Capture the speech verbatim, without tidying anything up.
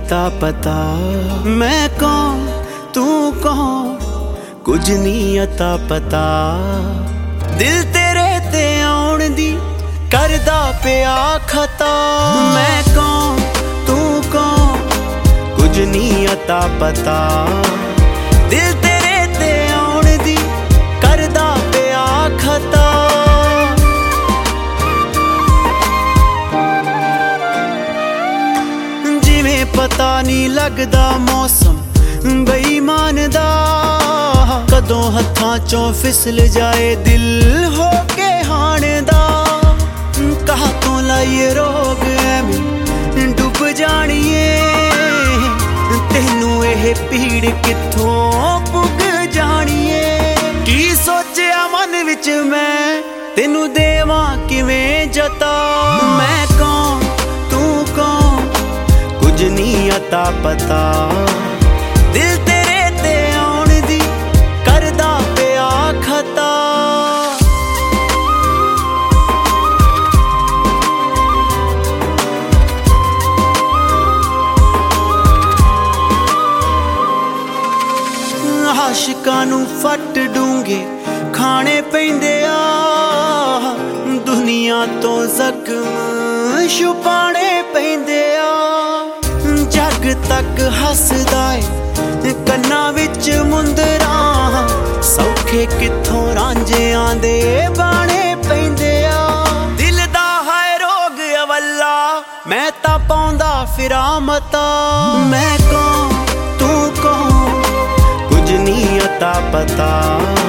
अता पता। मैं कौन तू कौन कुछ नहीं अता पता। दिल तेरे ते आउण दी करदा पिया खता। मैं कौन तू कौन कुछ नहीं अता पता। दिल तेरे ते आउण दी करदा पिया खता। पता नहीं लगदा मौसम बेईमान दा। कदों हत्थां चों फिसल जाए दिल हो के हाण दा। कहा तो लाइए रोग एवें डुब जानिए। तेनू एह पीड़ कित्थों पुग जानिए। की सोचिया मन विच मैं तेनू देवां किवें जता। मैं कौन तू कौन कुछ नहीं अता पता। दिल तेरे ते आउण दी करदा पिया खता। आशिकां नूं फट डूंगे खाने पैंदे आ। दुनिया तो जख्म छुपाने पैंदे आ। जग तक हसदा ए कन्ना विच मुंदरां। सौखे कित्थों रांझियां दे बाणे पैंदे आ। दिल दा है रोग अवल्ला मैं तां पाउंदा फिरां मता। मैं कौन तू कौन कुछ नहीं अता पता।